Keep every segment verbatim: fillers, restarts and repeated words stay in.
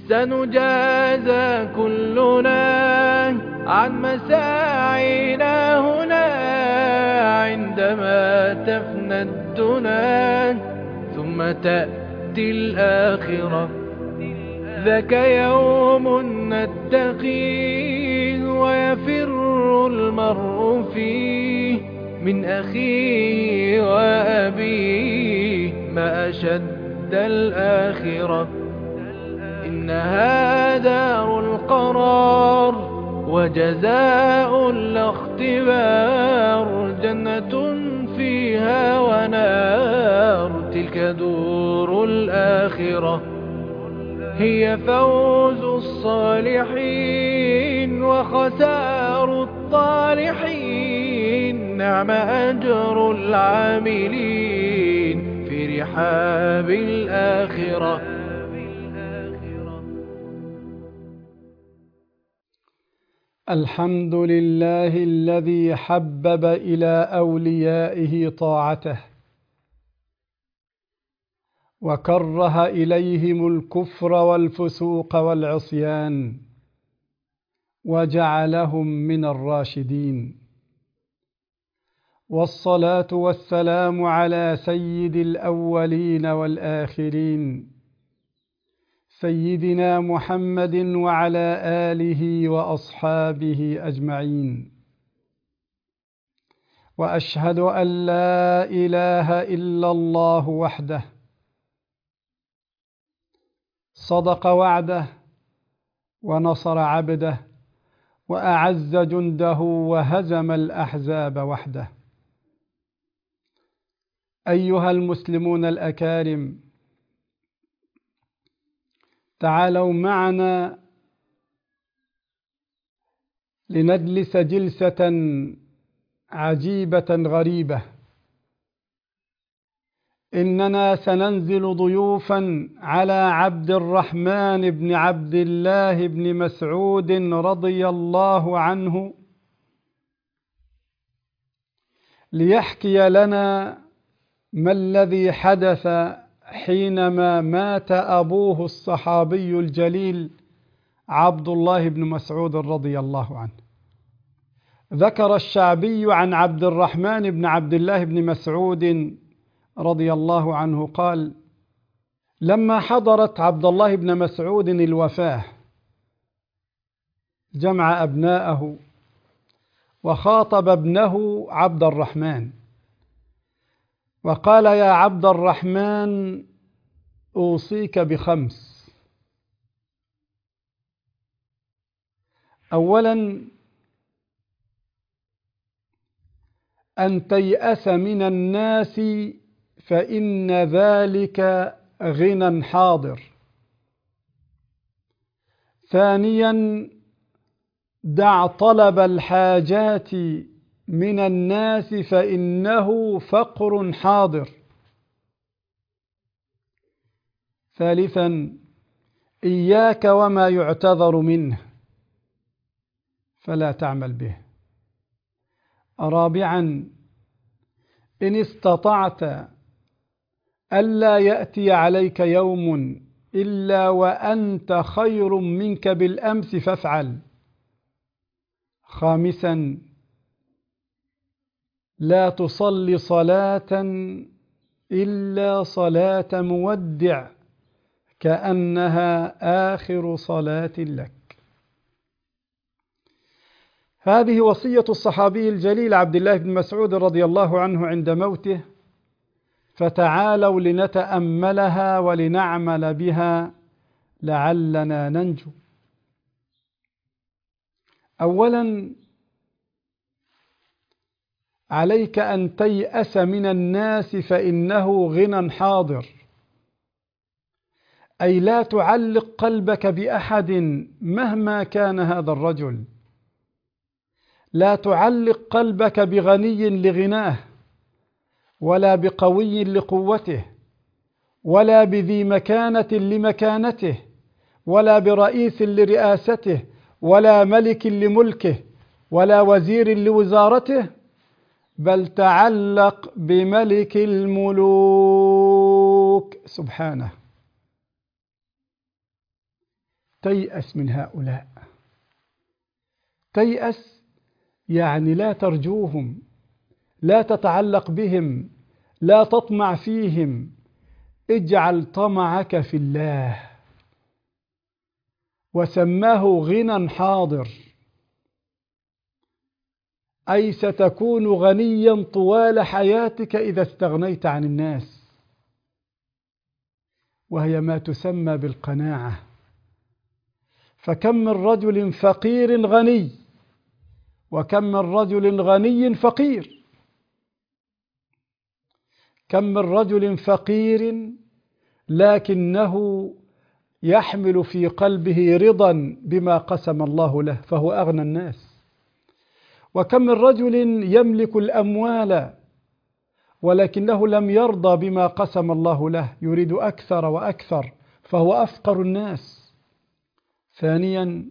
سنجازى كلنا عن مساعينا هنا عندما تفنى الدنا ثم تأتي الآخرة. ذاك يوم نتقيه ويفر المرء فيه من أخيه وأبيه ما أشد الآخرة. إنها دار القرار وجزاء لا اختبار، جنة فيها ونار تلك دور الآخرة. هي فوز الصالحين وخسار الطالحين، نعم أجر العاملين في رحاب الآخرة. الحمد لله الذي حبب إلى أوليائه طاعته وكره إليهم الكفر والفسوق والعصيان وجعلهم من الراشدين. والصلاة والسلام على سيد الأولين والآخرين سيدنا محمد وعلى آله وأصحابه أجمعين. وأشهد أن لا إله إلا الله وحده صدق وعده ونصر عبده وأعز جنده وهزم الأحزاب وحده. أيها المسلمون الأكارم، تعالوا معنا لنجلس جلسة عجيبة غريبة. إننا سننزل ضيوفا على عبد الرحمن بن عبد الله بن مسعود رضي الله عنه ليحكي لنا ما الذي حدث حينما مات أبوه الصحابي الجليل عبد الله بن مسعود رضي الله عنه. ذكر الشعبي عن عبد الرحمن بن عبد الله بن مسعود رضي الله عنه قال: لما حضرت عبد الله بن مسعود الوفاة جمع أبناءه وخاطب ابنه عبد الرحمن وقال: يا عبد الرحمن، أوصيك بخمس. أولا، أن تيأس من الناس فإن ذلك غنى حاضر. ثانيا، دع طلب الحاجات من الناس فإنه فقر حاضر. ثالثا، إياك وما يعتذر منه فلا تعمل به. رابعا، إن استطعت ألا يأتي عليك يوم إلا وأنت خير منك بالأمس فافعل. خامسا، لا تصلي صلاة إلا صلاة مودع كأنها آخر صلاة لك. هذه وصية الصحابي الجليل عبد الله بن مسعود رضي الله عنه عند موته، فتعالوا لنتأملها ولنعمل بها لعلنا ننجو. أولا، عليك أن تيأس من الناس فإنه غنى حاضر، أي لا تعلق قلبك بأحد مهما كان هذا الرجل. لا تعلق قلبك بغني لغناه، ولا بقوي لقوته، ولا بذي مكانة لمكانته، ولا برئيس لرئاسته، ولا ملك لملكه، ولا وزير لوزارته، بل تعلق بملك الملوك سبحانه. تيأس من هؤلاء. تيأس يعني لا ترجوهم، لا تتعلق بهم، لا تطمع فيهم. اجعل طمعك في الله، وسماه غنى حاضر، أي ستكون غنيا طوال حياتك إذا استغنيت عن الناس، وهي ما تسمى بالقناعة. فكم من رجل فقير غني، وكم من رجل غني فقير. كم من رجل فقير لكنه يحمل في قلبه رضا بما قسم الله له فهو أغنى الناس. وكم من رجل يملك الأموال ولكنه لم يرضى بما قسم الله له، يريد أكثر وأكثر فهو أفقر الناس. ثانيا،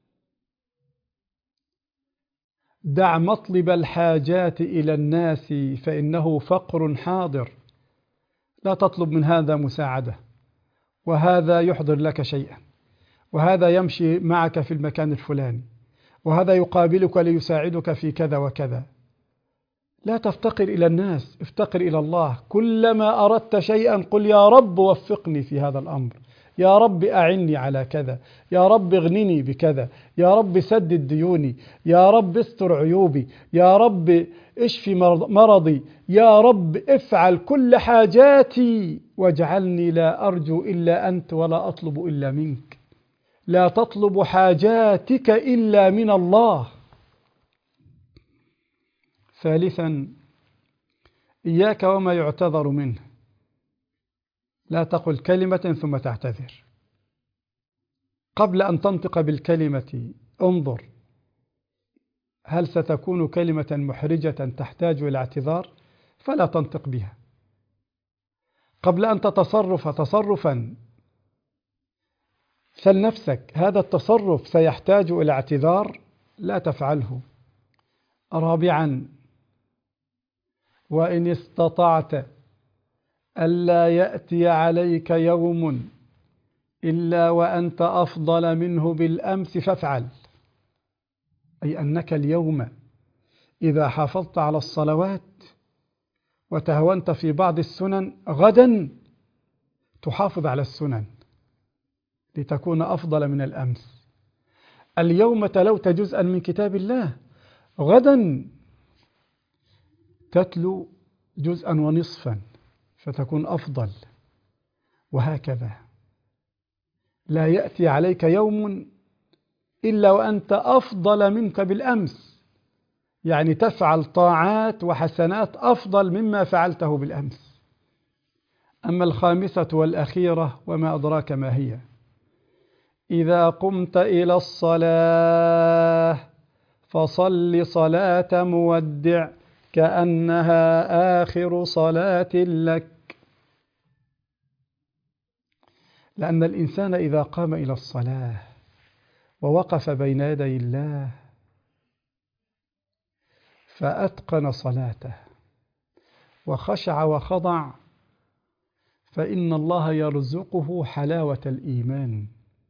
دع مطلب الحاجات إلى الناس فإنه فقر حاضر. لا تطلب من هذا مساعدة، وهذا يحضر لك شيئا، وهذا يمشي معك في المكان الفلاني، وهذا يقابلك ليساعدك في كذا وكذا. لا تفتقر إلى الناس، افتقر إلى الله. كلما أردت شيئا قل يا رب وفقني في هذا الأمر، يا رب أعني على كذا، يا رب اغنني بكذا، يا رب سدد ديوني، يا رب استر عيوبي، يا رب اشفي مرضي، يا رب افعل كل حاجاتي واجعلني لا أرجو إلا أنت ولا أطلب إلا منك. لا تطلب حاجاتك إلا من الله. ثالثا، إياك وما يعتذر منه. لا تقل كلمة ثم تعتذر. قبل أن تنطق بالكلمة انظر هل ستكون كلمة محرجة تحتاج إلى اعتذار، فلا تنطق بها. قبل أن تتصرف تصرفا سل نفسك هذا التصرف سيحتاج إلى اعتذار، لا تفعله. رابعا، وإن استطعت ألا يأتي عليك يوم إلا وأنت أفضل منه بالأمس فافعل. أي أنك اليوم إذا حافظت على الصلوات وتهونت في بعض السنن، غدا تحافظ على السنن لتكون أفضل من الأمس. اليوم تلوت جزءا من كتاب الله، غدا تتلو جزءا ونصفا فتكون أفضل، وهكذا. لا يأتي عليك يوم إلا وأنت أفضل منك بالأمس، يعني تفعل طاعات وحسنات أفضل مما فعلته بالأمس. أما الخامسة والأخيرة وما أدراك ما هي: إذا قمت إلى الصلاة فصل صلاة مودع كأنها آخر صلاة لك. لأن الإنسان إذا قام إلى الصلاة ووقف بين يدي الله فأتقن صلاته وخشع وخضع، فإن الله يرزقه حلاوة الإيمان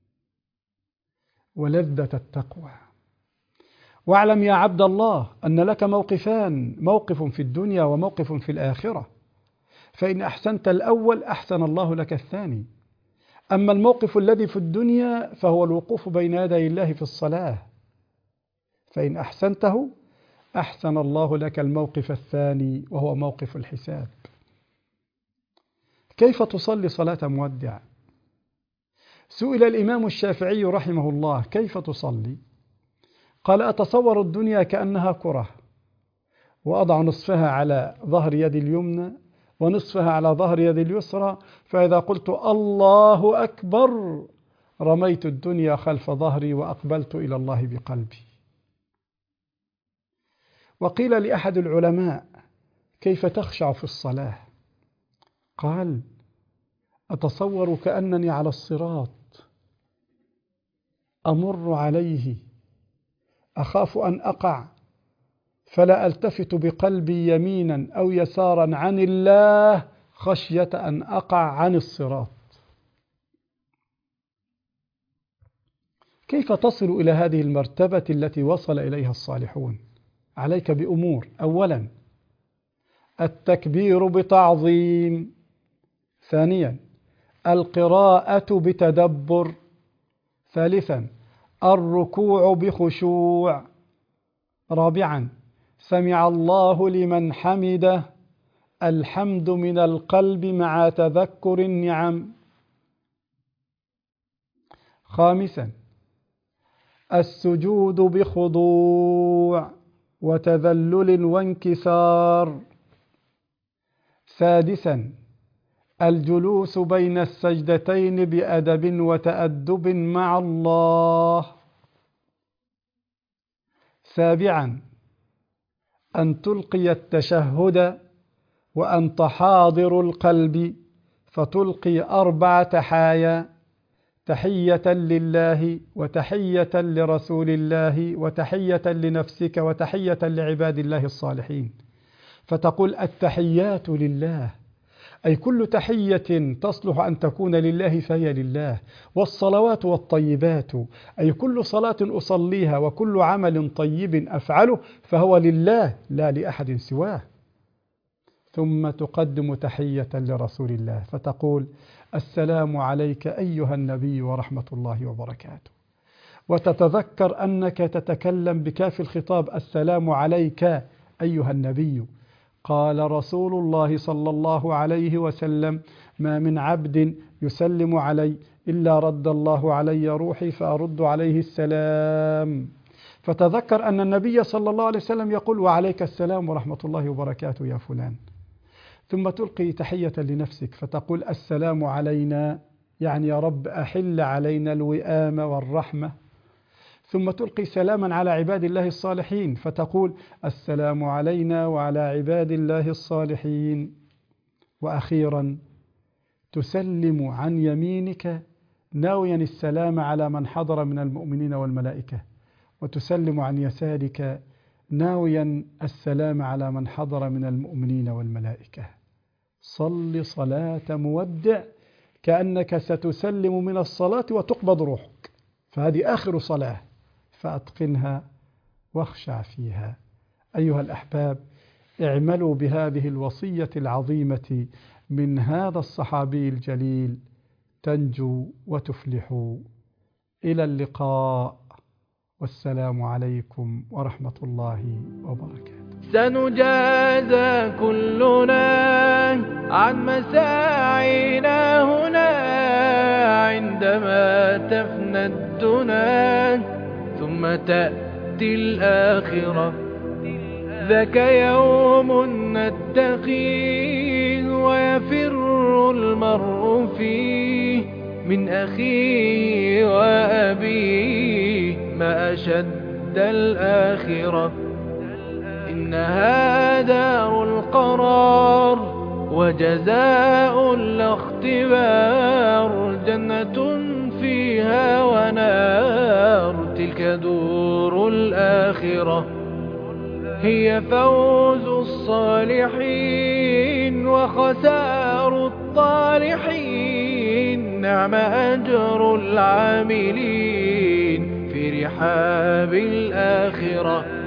ولذة التقوى. واعلم يا عبد الله أن لك موقفان: موقف في الدنيا وموقف في الآخرة، فإن أحسنت الأول أحسن الله لك الثاني. أما الموقف الذي في الدنيا فهو الوقوف بين يدي الله في الصلاة، فإن أحسنته أحسن الله لك الموقف الثاني وهو موقف الحساب. كيف تصلي صلاة مودع؟ سئل الإمام الشافعي رحمه الله: كيف تصلي؟ قال: أتصور الدنيا كأنها كرة، وأضع نصفها على ظهر يدي اليمنى ونصفها على ظهر يدي اليسرى، فإذا قلت الله أكبر رميت الدنيا خلف ظهري وأقبلت إلى الله بقلبي. وقيل لأحد العلماء: كيف تخشع في الصلاة؟ قال: أتصور كأنني على الصراط أمر عليه أخاف أن أقع فلا ألتفت بقلبي يمينا أو يسارا عن الله خشية أن أقع عن الصراط. كيف تصل إلى هذه المرتبة التي وصل إليها الصالحون؟ عليك بأمور: أولا التكبير بتعظيم، ثانيا القراءة بتدبر، ثالثا الركوع بخشوع، رابعا سمع الله لمن حمده، الحمد من القلب مع تذكر النعم، خامسا السجود بخضوع وتذلل وانكسار، سادسا الجلوس بين السجدتين بأدب وتأدب مع الله، سابعا أن تلقي التشهد وأنت حاضر القلب، فتلقي أربع تحايا: تحية لله، وتحية لرسول الله، وتحية لنفسك، وتحية لعباد الله الصالحين. فتقول: التحيات لله، أي كل تحية تصلح أن تكون لله فهي لله، والصلوات والطيبات، أي كل صلاة أصليها وكل عمل طيب أفعله فهو لله لا لأحد سواه. ثم تقدم تحية لرسول الله فتقول: السلام عليك أيها النبي ورحمة الله وبركاته، وتتذكر أنك تتكلم بكاف الخطاب: السلام عليك أيها النبي. قال رسول الله صلى الله عليه وسلم: ما من عبد يسلم علي إلا رد الله علي روحي فأرد عليه السلام. فتذكر أن النبي صلى الله عليه وسلم يقول: وعليك السلام ورحمة الله وبركاته يا فلان. ثم تلقي تحية لنفسك فتقول: السلام علينا، يعني يا رب أحل علينا الوئام والرحمة. ثم تلقي سلاما على عباد الله الصالحين فتقول: السلام علينا وعلى عباد الله الصالحين. وأخيرا تسلم عن يمينك ناويا السلام على من حضر من المؤمنين والملائكة، وتسلم عن يسارك ناويا السلام على من حضر من المؤمنين والملائكة. صل صلاة مودع كأنك ستسلم من الصلاة وتقبض روحك، فهذه آخر صلاة، فأتقنها واخشع فيها. أيها الأحباب، اعملوا بهذه الوصية العظيمة من هذا الصحابي الجليل تنجوا وتفلحوا. إلى اللقاء، والسلام عليكم ورحمة الله وبركاته. سنجازى كلنا عن مساعينا هنا عندما تفنى الدنا، ثم تأتي الآخرة. ذاك يوم نتقيه ويفر المرء فيه من أخيه وأبيه، ما أشد الآخرة. إنها دار القرار وجزاء لا اختبار، جنة فيها ونار، تلك دور الآخرة. هي فوز الصالحين وخسار الطالحين، نعم أجر العاملين في رحاب الآخرة.